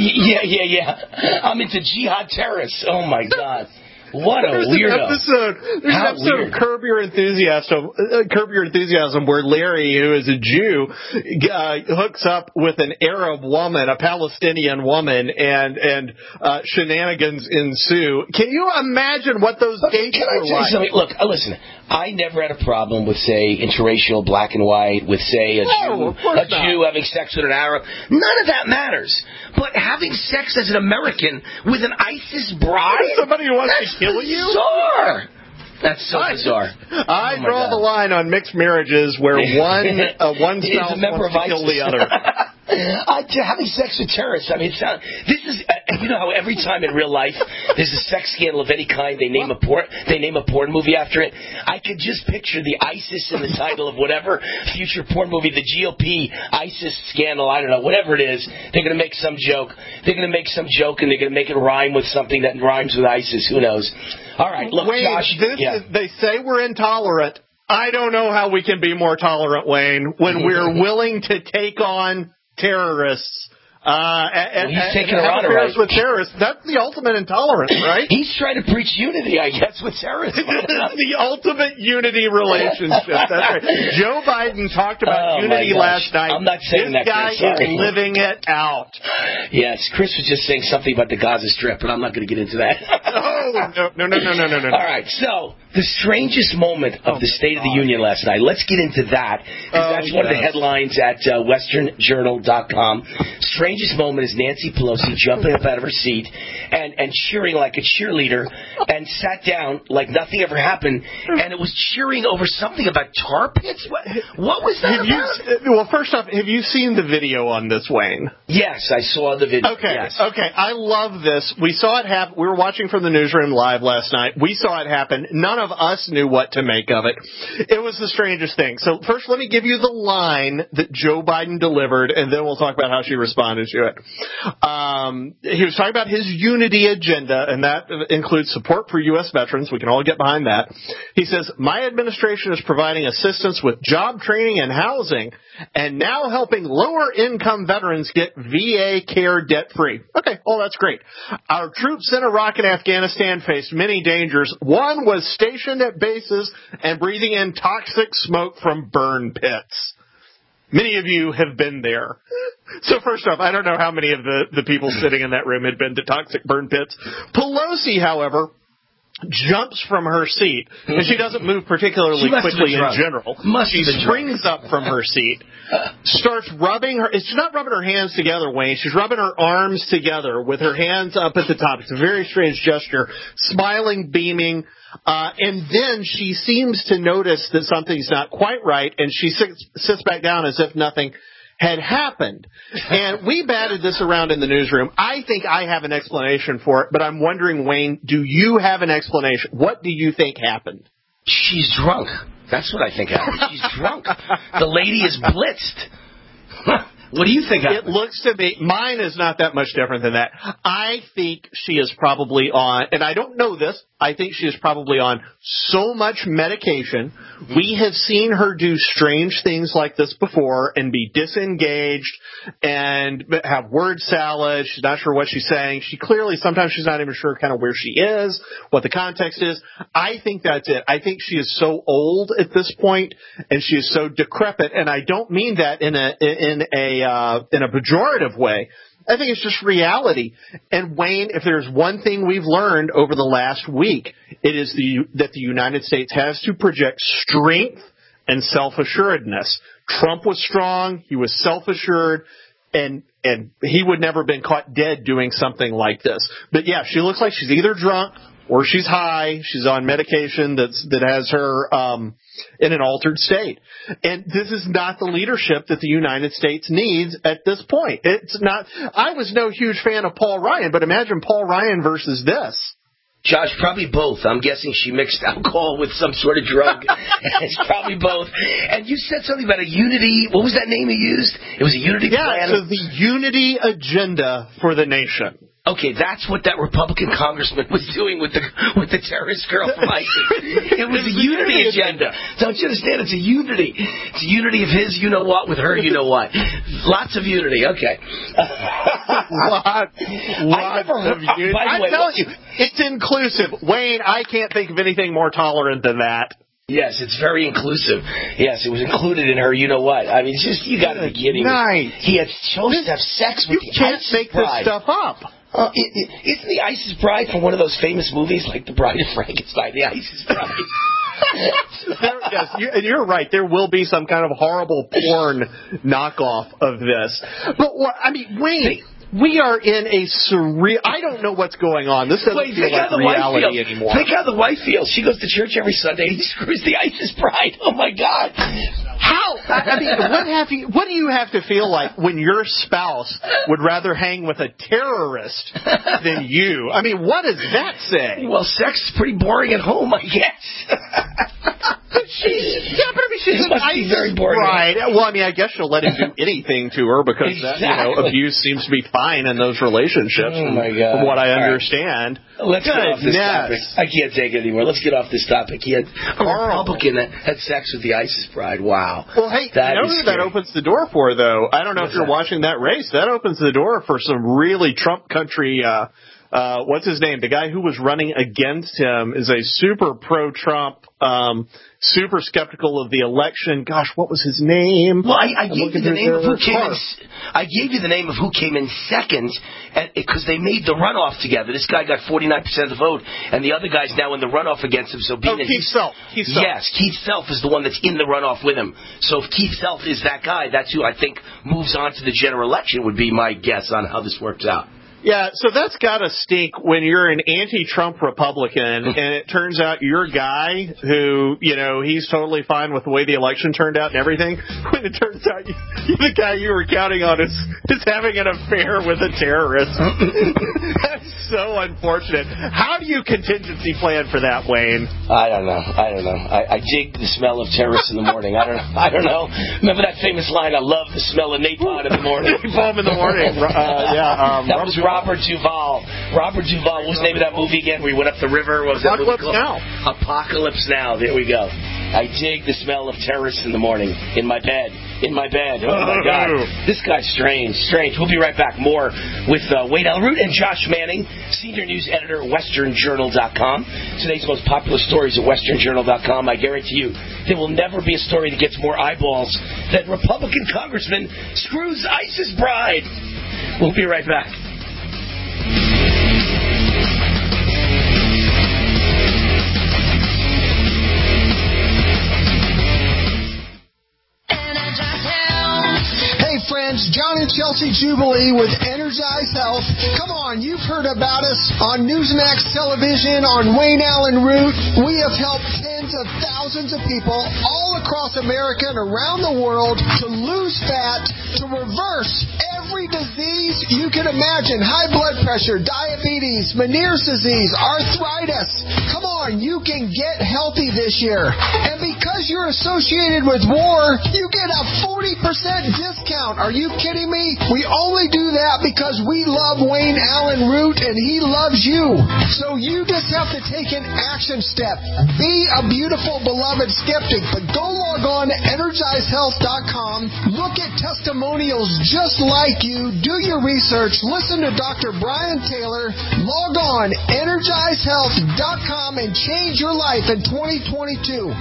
Yeah. I'm into jihad terrorists. Oh, my God. What a weirdo. There's an episode of Curb Your Enthusiasm where Larry, who is a Jew, hooks up with an Arab woman, a Palestinian woman, and shenanigans ensue. Can you imagine what those dates were like? Look, listen, I never had a problem with, say, interracial black and white, with, say, a Jew having sex with an Arab. None of that matters. But having sex as an American with an ISIS bride? Somebody who wants to kill you? Bizarre. That's so bizarre. I draw the line on mixed marriages where one spouse wants to kill the other. Having sex with terrorists. I mean, this is you know how every time in real life there's a sex scandal of any kind, they name a porn movie after it. I could just picture the ISIS in the title of whatever future porn movie, the GOP ISIS scandal. I don't know, whatever it is. They're going to make some joke. They're going to make some joke, and they're going to make it rhyme with something that rhymes with ISIS. Who knows? All right, look, Wayne, Josh. They say we're intolerant. I don't know how we can be more tolerant, Wayne, when we're willing to take on terrorists. He's taking her on, affairs right? with terrorists. That's the ultimate intolerance, right? He's trying to preach unity, I guess, with terrorists. The ultimate unity relationship. That's right. Joe Biden talked about unity last night. I'm not saying this that. Guy is living it out. Yes, Chris was just saying something about the Gaza Strip, but I'm not going to get into that. No. All right, so the strangest moment of the State of the Union last night. Let's get into that, because that's one of the headlines at westernjournal.com. Strangest moment is Nancy Pelosi jumping up out of her seat and cheering like a cheerleader and sat down like nothing ever happened, and it was cheering over something about tar pits? What was that about? Well, first off, have you seen the video on this, Wayne? Yes, I saw the video. Okay, yes. okay. I love this. We saw it happen. We were watching from the newsroom live last night. We saw it happen. None of us knew what to make of it. It was the strangest thing. So first, let me give you the line that Joe Biden delivered, and then we'll talk about how she responded to it. He was talking about his unity agenda, and that includes support for U.S. veterans. We can all get behind that. He says, my administration is providing assistance with job training and housing, and now helping lower-income veterans get VA care debt-free. Okay, well, that's great. Our troops in Iraq and Afghanistan faced many dangers. One was stationed at bases and breathing in toxic smoke from burn pits. Many of you have been there. So first off, I don't know how many of the people sitting in that room had been to toxic burn pits. Pelosi, however, jumps from her seat, and she doesn't move particularly quickly in general. She springs up from her seat, starts rubbing her. She's not rubbing her hands together, Wayne. She's rubbing her arms together with her hands up at the top. It's a very strange gesture, smiling, beaming. And then she seems to notice that something's not quite right, and she sits back down as if nothing had happened. And we batted this around in the newsroom. I think I have an explanation for it, but I'm wondering, Wayne, do you have an explanation? What do you think happened? She's drunk. That's what I think happened. She's drunk. The lady is blitzed. What do you think happened? It looks to me, mine is not that much different than that. I think she is probably on, and I don't know this, I think she is probably on so much medication. We have seen her do strange things like this before and be disengaged and have word salad. She's not sure what she's saying. Sometimes she's not even sure kind of where she is, what the context is. I think that's it. I think she is so old at this point and she is so decrepit, and I don't mean that in a pejorative way. I think it's just reality. And Wayne, if there's one thing we've learned over the last week, it is that the United States has to project strength and self-assuredness. Trump was strong, he was self-assured, and he would never have been caught dead doing something like this. But yeah, she looks like she's either drunk or she's high. She's on medication that has her in an altered state. And this is not the leadership that the United States needs at this point. It's not. I was no huge fan of Paul Ryan, but imagine Paul Ryan versus this. Josh, probably both. I'm guessing she mixed alcohol with some sort of drug. It's probably both. And you said something about a unity. What was that name you used? It was a unity plan? Yeah, so the unity agenda for the nation. Okay, that's what that Republican congressman was doing with the terrorist girl from ISIS. It was a unity agenda. Don't you understand? It's a unity. It's a unity of his you-know-what with her you-know-what. Lots of unity. Okay. Lots of unity. I'm telling you, it's inclusive. Wayne, I can't think of anything more tolerant than that. Yes, it's very inclusive. Yes, it was included in her you-know-what. I mean, just, you got to be kidding me. He had chosen to have sex with the ISIS bride. You can't make this stuff up. Isn't the ISIS bride from one of those famous movies like The Bride of Frankenstein, the ISIS bride? Yes, you're right. There will be some kind of horrible porn knockoff of this. But, Wayne, we are in a surreal... I don't know what's going on. This doesn't feel like reality anymore. Think how the wife feels. She goes to church every Sunday and he screws the ISIS bride. Oh, my God. How? What do you have to feel like when your spouse would rather hang with a terrorist than you? I mean, what does that say? Well, sex is pretty boring at home, I guess. She's an ISIS bride. Well, I guess she'll let him do anything to her because abuse seems to be fine in those relationships. Oh my God! From what I understand. Let's get off this topic. I can't take it anymore. Let's get off this topic. A Republican had sex with the ISIS bride. Wow. Well, hey, Hey, you know who that opens the door for, though? I don't know if you're watching that race. That opens the door for some really Trump country. What's his name? The guy who was running against him is a super pro-Trump, super skeptical of the election. Gosh, what was his name? Well, I gave you the name of who came in. I gave you the name of who came in second, because they made the runoff together. This guy got 49% of the vote, and the other guy's now in the runoff against him. So Keith Self. Yes, Keith Self is the one that's in the runoff with him. So if Keith Self is that guy, that's who I think moves on to the general election. Would be my guess on how this works out. Yeah, so that's got to stink when you're an anti-Trump Republican, and it turns out your guy, who, he's totally fine with the way the election turned out and everything, when it turns out the guy you were counting on is having an affair with a terrorist. That's so unfortunate. How do you contingency plan for that, Wayne? I don't know. I dig the smell of terrorists in the morning. I don't know. Remember that famous line, I love the smell of napalm in the morning? Napalm in the morning. That was Robert Duvall. Robert Duvall, what's the name of that movie again? Where he went up the river. What was that movie called? Apocalypse Now. There we go. I dig the smell of terrorists in the morning. In my bed. Oh, my God. This guy's strange. We'll be right back. More with Wayne Allyn Root and Josh Manning, Senior News Editor at WesternJournal.com. Today's most popular stories at WesternJournal.com. I guarantee you, there will never be a story that gets more eyeballs than Republican Congressman screws ISIS bride. We'll be right back. Hey friends, John and Chelsea Jubilee with Energize Health. Come on, you've heard about us on Newsmax Television, on Wayne Allyn Root. We have helped tens of thousands of people all across America and around the world to lose fat, to reverse every disease you can imagine. High blood pressure, diabetes, Meniere's disease, arthritis. Come on, you can get healthy this year. And because you're associated with war, you get a 40% discount. Are you kidding me? We only do that because we love Wayne Allyn Root and he loves you. So you just have to take an action step. Be a beautiful, beloved skeptic, but go log on to EnergizeHealth.com. Look at testimonials just like you. Do your research. Listen to Dr. Brian Taylor. Log on EnergizeHealth.com and change your life in 2022.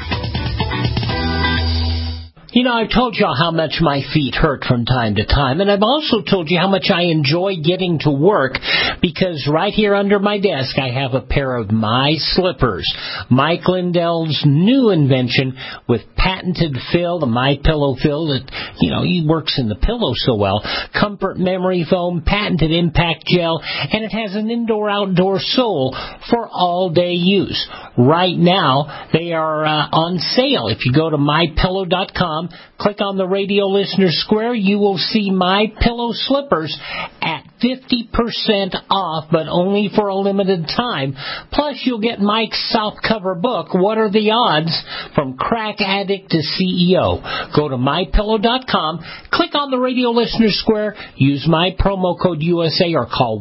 You know, I've told you how much my feet hurt from time to time, and I've also told you how much I enjoy getting to work, because right here under my desk I have a pair of my slippers. Mike Lindell's new invention with patented fill, the My Pillow fill that, he works in the pillow so well, comfort memory foam, patented impact gel, and it has an indoor-outdoor sole for all-day use. Right now, they are on sale. If you go to MyPillow.com, click on the radio listener square, you will see My Pillow slippers at 50% off, but only for a limited time. Plus, you'll get Mike's softcover book, What Are the Odds? From Crack Addict to CEO. Go to MyPillow.com, click on the radio listener square, use my promo code USA, or call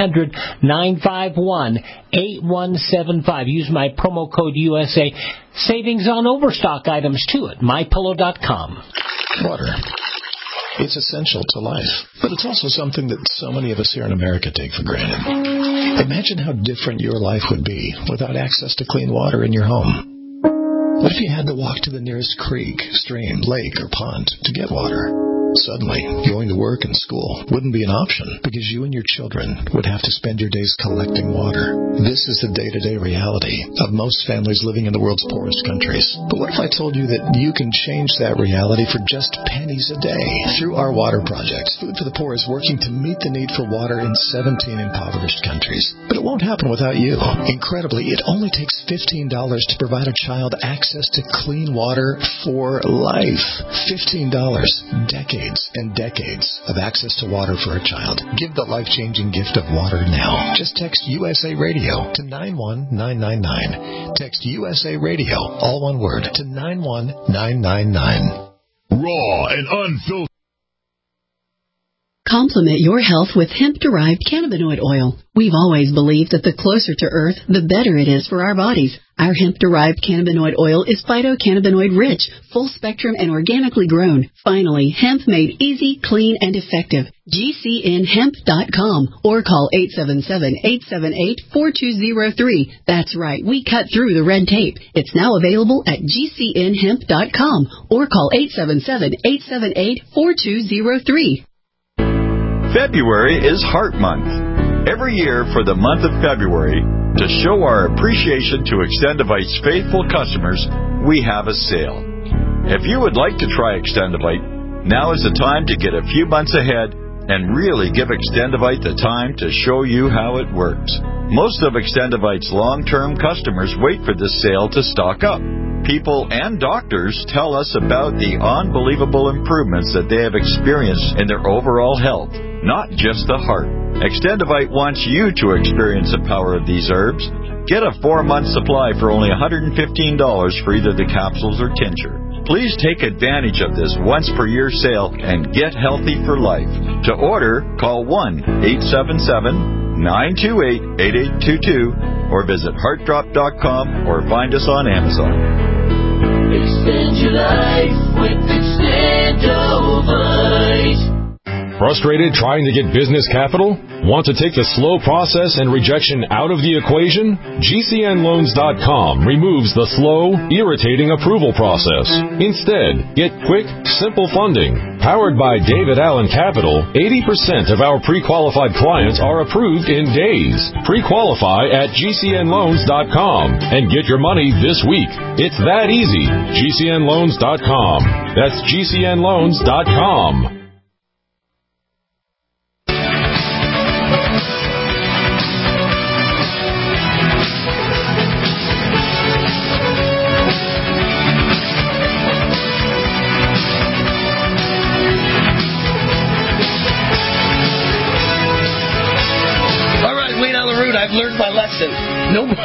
1-800-951-8175. Use my promo code USA. Savings on overstock items, too, at MyPillow.com. Water. It's essential to life, but it's also something that so many of us here in America take for granted. Imagine how different your life would be without access to clean water in your home. What if you had to walk to the nearest creek, stream, lake, or pond to get water? Suddenly, going to work and school wouldn't be an option because you and your children would have to spend your days collecting water. This is the day-to-day reality of most families living in the world's poorest countries. But what if I told you that you can change that reality for just pennies a day? Through our water project, Food for the Poor is working to meet the need for water in 17 impoverished countries. But it won't happen without you. Incredibly, it only takes $15 to provide a child access to clean water for life. $15. Decades and decades of access to water for a child. Give the life-changing gift of water now. Just text USA Radio to 91999. Text USA Radio, all one word, to 91999. Raw and unfiltered. Complement your health with hemp-derived cannabinoid oil. We've always believed that the closer to Earth, the better it is for our bodies. Our hemp-derived cannabinoid oil is phytocannabinoid-rich, full-spectrum, and organically grown. Finally, hemp made easy, clean, and effective. GCNhemp.com or call 877-878-4203. That's right, we cut through the red tape. It's now available at GCNhemp.com or call 877-878-4203. February is Heart Month. Every year for the month of February, to show our appreciation to Extendivite's faithful customers, we have a sale. If you would like to try Extendivite, now is the time to get a few months ahead and really give Extendivite the time to show you how it works. Most of Extendivite's long-term customers wait for this sale to stock up. People and doctors tell us about the unbelievable improvements that they have experienced in their overall health, not just the heart. Extendivite wants you to experience the power of these herbs. Get a 4-month supply for only $115 for either the capsules or tincture. Please take advantage of this once-per-year sale and get healthy for life. To order, call 1-877-928-8822 or visit heartdrop.com or find us on Amazon. Extend your life with Extendivite. Frustrated trying to get business capital? Want to take the slow process and rejection out of the equation? GCNloans.com removes the slow, irritating approval process. Instead, get quick, simple funding. Powered by David Allen Capital, 80% of our pre-qualified clients are approved in days. Pre-qualify at GCNloans.com and get your money this week. It's that easy. GCNloans.com. That's GCNloans.com. I've learned my lesson. No more.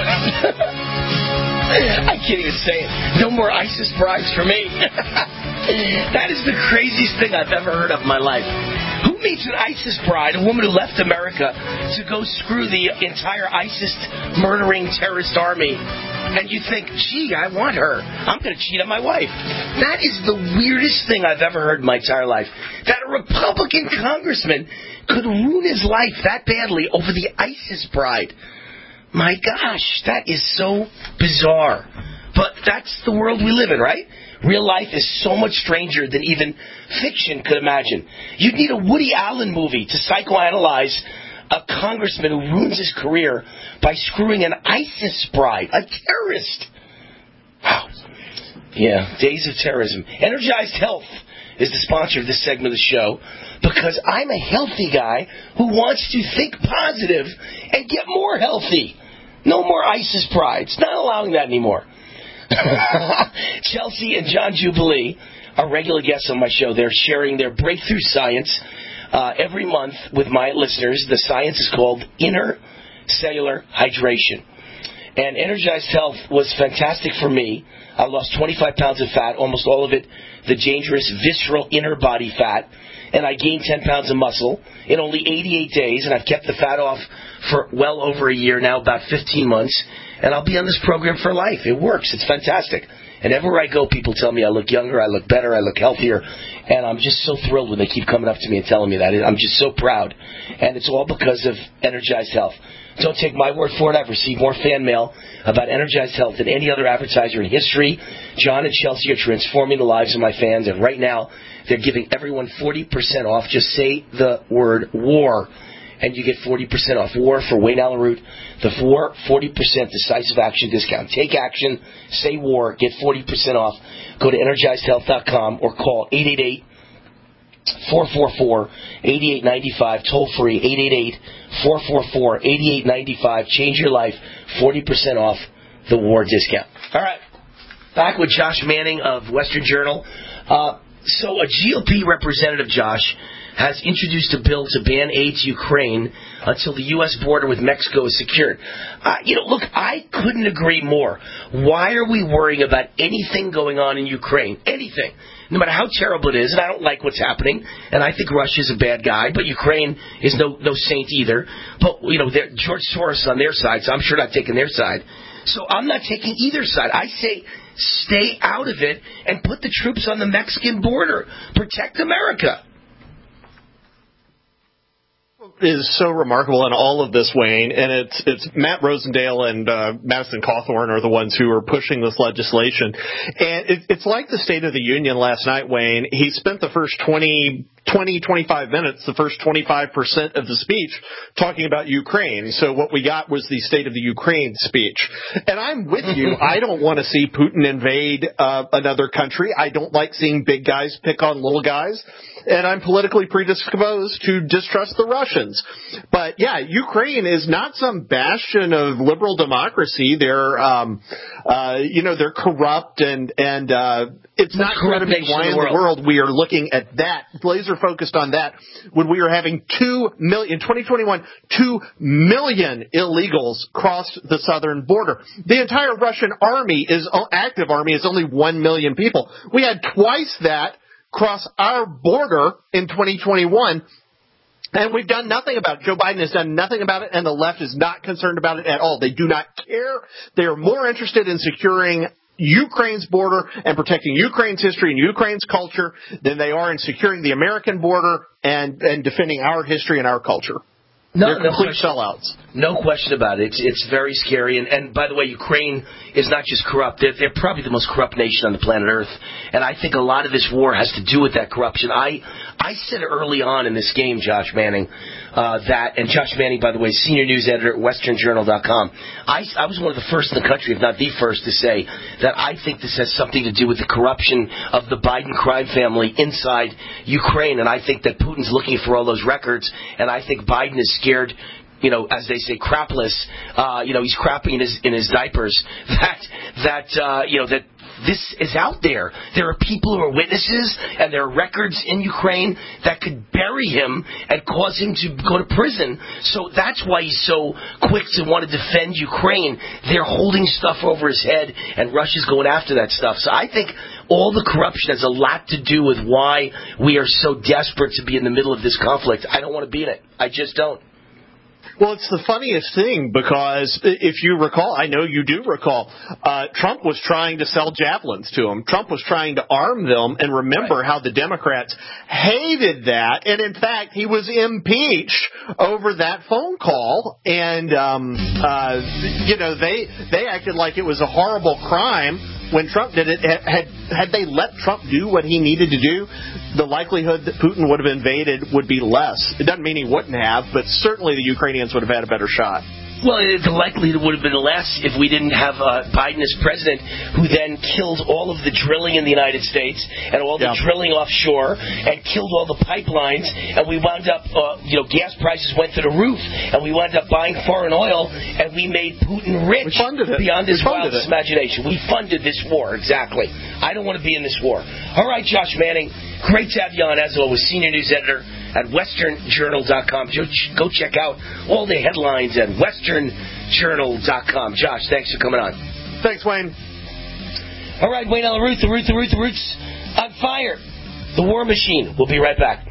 I can't even say it. No more ISIS brides for me. That is the craziest thing I've ever heard of in my life. Who meets an ISIS bride, a woman who left America to go screw the entire ISIS murdering terrorist army, and you think, gee, I want her. I'm going to cheat on my wife. That is the weirdest thing I've ever heard in my entire life. That a Republican congressman could ruin his life that badly over the ISIS bride. My gosh, that is so bizarre. But that's the world we live in, right? Real life is so much stranger than even fiction could imagine. You'd need a Woody Allen movie to psychoanalyze a congressman who ruins his career by screwing an ISIS bride, a terrorist. Wow. Yeah, days of terrorism. Energized Health is the sponsor of this segment of the show because I'm a healthy guy who wants to think positive and get more healthy. No more ISIS brides. Not allowing that anymore. Chelsea and John Jubilee are regular guests on my show. They're sharing their breakthrough science every month with my listeners. The science is called inner cellular hydration. And Energized Health was fantastic for me. I lost 25 pounds of fat, almost all of it the dangerous visceral inner body fat. And I gained 10 pounds of muscle in only 88 days. And I've kept the fat off for well over a year now, about 15 months. And I'll be on this program for life. It works. It's fantastic. And everywhere I go, people tell me I look younger, I look better, I look healthier. And I'm just so thrilled when they keep coming up to me and telling me that. I'm just so proud. And it's all because of Energized Health. Don't take my word for it. I've received more fan mail about Energized Health than any other advertiser in history. John and Chelsea are transforming the lives of my fans. And right now, they're giving everyone 40% off. Just say the word WAR. And you get 40% off. WAR for Wayne Allen Root. The 40% decisive action discount. Take action. Say WAR. Get 40% off. Go to EnergizedHealth.com or call 888-444-8895. Toll free. 888-444-8895. Change your life. 40% off the WAR discount. All right. Back with Josh Manning of Western Journal. So a GOP representative, Josh, has introduced a bill to ban aid to Ukraine until the U.S. border with Mexico is secured. Look, I couldn't agree more. Why are we worrying about anything going on in Ukraine? Anything. No matter how terrible it is, and I don't like what's happening, and I think Russia's a bad guy, but Ukraine is no saint either. But, George Soros on their side, so I'm sure not taking their side. So I'm not taking either side. I say stay out of it and put the troops on the Mexican border. Protect America. Is so remarkable in all of this, Wayne, and it's Matt Rosendale and Madison Cawthorn are the ones who are pushing this legislation. And it's like the State of the Union last night, Wayne. He spent the first 25 minutes, the first 25% of the speech, talking about Ukraine. So what we got was the State of the Ukraine speech. And I'm with you. I don't want to see Putin invade another country. I don't like seeing big guys pick on little guys. And I'm politically predisposed to distrust the Russians. But, yeah, Ukraine is not some bastion of liberal democracy. They're corrupt and it's not going to be why in the world we are looking at that, laser focused on that, when we are having 2 million illegals cross the southern border. The entire Russian active army is only 1 million people. We had twice that cross our border in 2021, and we've done nothing about it. Joe Biden has done nothing about it, and the left is not concerned about it at all. They do not care. They are more interested in securing Ukraine's border and protecting Ukraine's history and Ukraine's culture than they are in securing the American border and defending our history and our culture. They're complete sellouts. No question about it. It's very scary. And by the way, Ukraine is not just corrupt. They're probably the most corrupt nation on the planet Earth. And I think a lot of this war has to do with that corruption. I said early on in this game, Josh Manning, and Josh Manning, by the way, senior news editor at westernjournal.com, I was one of the first in the country, if not the first, to say that I think this has something to do with the corruption of the Biden crime family inside Ukraine. And I think that Putin's looking for all those records, and I think Biden is scared, as they say, crapless. He's crapping in his diapers. That this is out there. There are people who are witnesses, and there are records in Ukraine that could bury him and cause him to go to prison. So that's why he's so quick to want to defend Ukraine. They're holding stuff over his head, and Russia's going after that stuff. So I think all the corruption has a lot to do with why we are so desperate to be in the middle of this conflict. I don't want to be in it. I just don't. Well, it's the funniest thing because if you recall, I know you do recall, Trump was trying to sell javelins to him. Trump was trying to arm them, and remember how the Democrats hated that. And in fact, he was impeached over that phone call. And, they acted like it was a horrible crime when Trump did it. Had they let Trump do what he needed to do, the likelihood that Putin would have invaded would be less. It doesn't mean he wouldn't have, but certainly the Ukrainians would have had a better shot. Well, the likelihood would have been less if we didn't have Biden as president, who then killed all of the drilling in the United States and all the drilling offshore and killed all the pipelines, and we wound up, gas prices went through the roof, and we wound up buying foreign oil, and we made Putin rich beyond his wildest imagination. We funded this war, exactly. I don't want to be in this war. All right, Josh Manning, great to have you on, as always, senior news editor at westernjournal.com. Go check out all the headlines at westernjournal.com. Josh, thanks for coming on. Thanks, Wayne. All right, Wayne Allen Root, the Roots on fire. The War Machine. We'll be right back.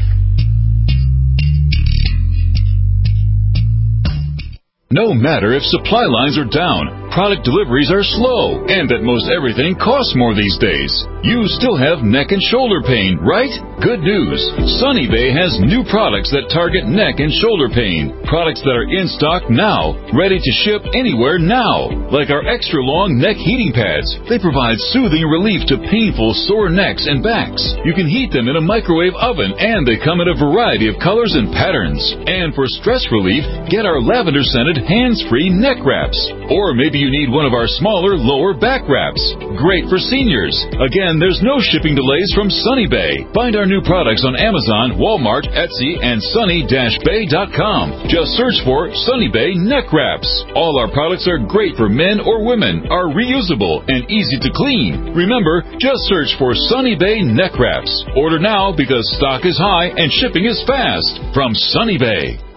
No matter if supply lines are down, product deliveries are slow, and that most everything costs more these days, you still have neck and shoulder pain, right? Good news. Sunny Bay has new products that target neck and shoulder pain. Products that are in stock now, ready to ship anywhere now. Like our extra long neck heating pads. They provide soothing relief to painful sore necks and backs. You can heat them in a microwave oven, and they come in a variety of colors and patterns. And for stress relief, get our lavender scented hands-free neck wraps. Or maybe you need one of our smaller, lower back wraps. Great for seniors. Again, there's no shipping delays from Sunny Bay. Find our new products on Amazon, Walmart, Etsy, and sunny-bay.com. Just search for Sunny Bay Neck Wraps. All our products are great for men or women, are reusable, and easy to clean. Remember, just search for Sunny Bay Neck Wraps. Order now because stock is high and shipping is fast. From Sunny Bay.